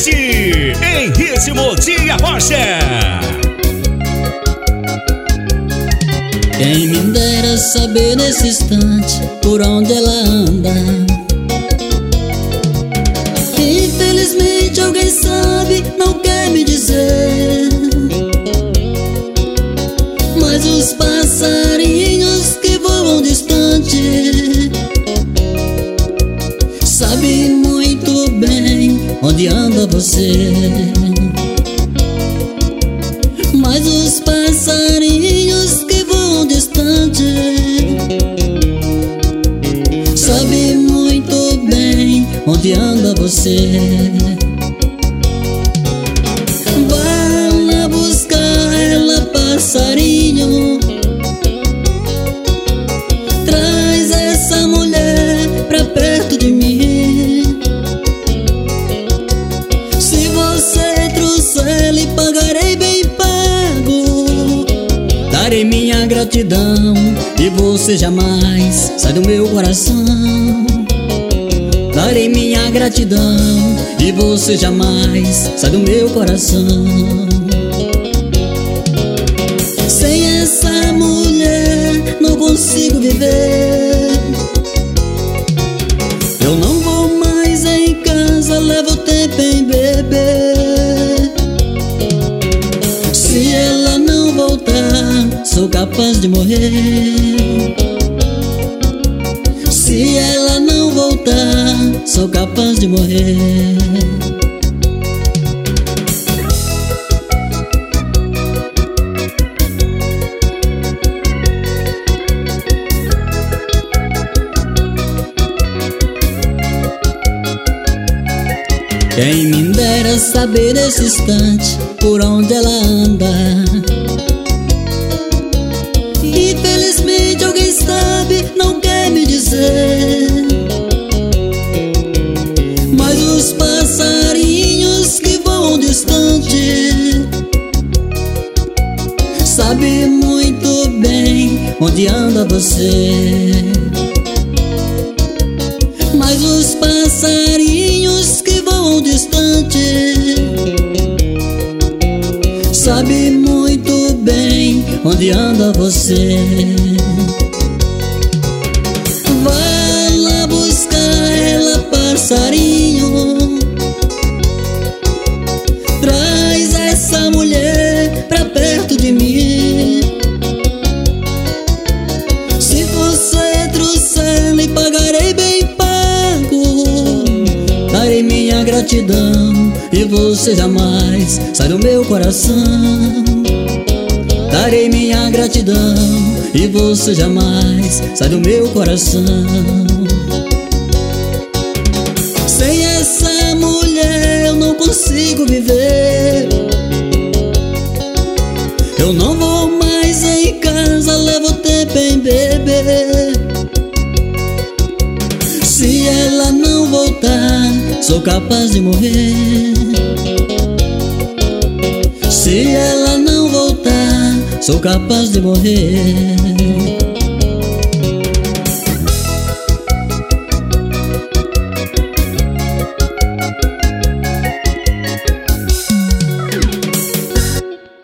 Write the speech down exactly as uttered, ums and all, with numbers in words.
Nordeste, em ritmo de arrocha. Quem me dera saber nesse instante por onde ela anda. Infelizmente alguém sabe, não quer me dizer. Mas os passarinhos que voam distante sabe muito bem onde anda você. Mas os passarinhos que voam distante sabe muito bem onde anda você. Vá lá buscar ela, passarinho. Traz essa mulher pra perto de mim. Se você trouxer, lhe pagarei bem pago. Darei minha gratidão e você jamais sai do meu coração. Darei minha gratidão e você jamais sai do meu coração. Sem essa mulher não consigo viver. Eu não vou mais em casa, levo tempo em beber. Se ela não voltar, sou capaz de morrer. Se ela não voltar, sou capaz de morrer. Quem me dera saber nesse instante por onde ela anda. Infelizmente alguém sabe, não quer me dizer. Mas os passarinhos que voam distante sabe muito bem onde anda você. Mas os passarinhos que voam distante sabe muito bem onde anda você. Vai lá buscar ela, passarinho. Traz essa mulher pra perto de mim. Se você trouxer, lhe pagarei bem pago. Darei minha gratidão e você jamais sai do meu coração. Darei minha gratidão e você jamais sai do meu coração. Sem essa mulher eu não consigo viver. Eu não vou mais em casa, levo tempo em beber. Se ela não voltar, sou capaz de morrer. Se ela não voltar, sou capaz de morrer.